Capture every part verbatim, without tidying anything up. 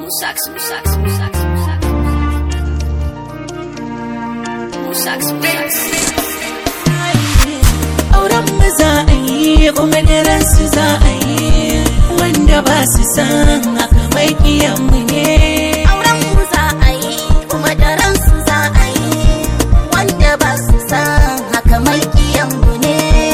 Musax, Musax, Musax, Musax. Musax, Musax. Auren mu za a yi kuma daren su za a yi, wanda ba su san haka mai kiyan mu ne. Auren mu za a yi kuma daren su za a yi, wanda ba su san haka mai kiyan mu ne.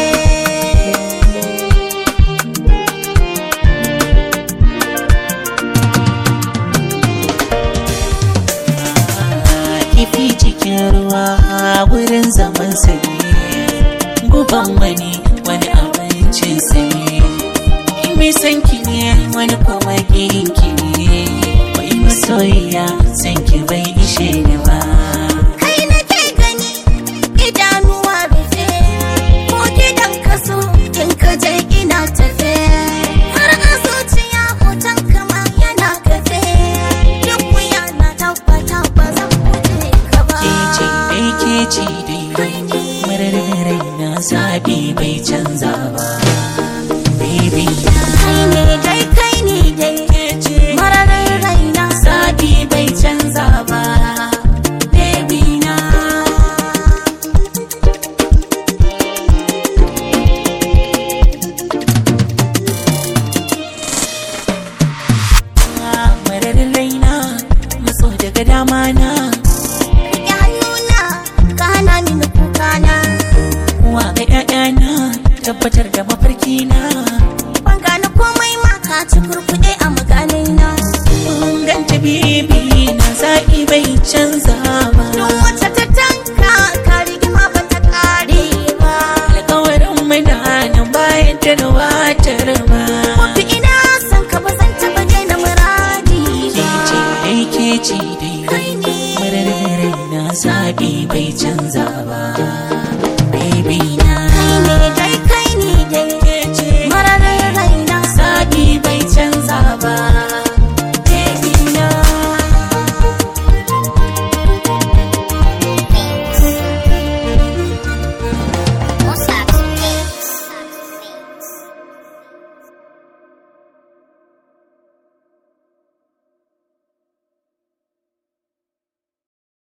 Kifi cikin ruwa wurin zaman sa ne, guban wani wani abincin sa ne. Mai san ki ne wani kuma kin ki ne, wai masoyiya san ki bai ishe ni ba. Kai nake gani idanuwa rufe, ko gidan kaso in ka je ina tafe, har a zuciya hoton kama yana kafe, duk wuya na tabbata ba zan guje ka ba. Kece dai kece dai mararai na zabi bai canza ba, baby. Kai ne dai kai ne dai Kece mararin raina, zabi bai canza ba, baby na. Mararin raina maso daga dama na, riƙe hannuna ka hana mini kukana. wa ga ƴaƴana tabbatar da mafarki na. Ban gane komai ma ka ci kurkuɗe a maganai na. Ganta bibi na zaɓi bai canza ba, Duk wacce ta tanka ka rigima ba ta ƙare ba. alƙawarin muna nan bayan ta da watar ba. Wafi ina son ka ba zan taɓa daina muradi ba. Kece dai kece dai Kai ne. mararai na zaɓi bai canza ba, baby.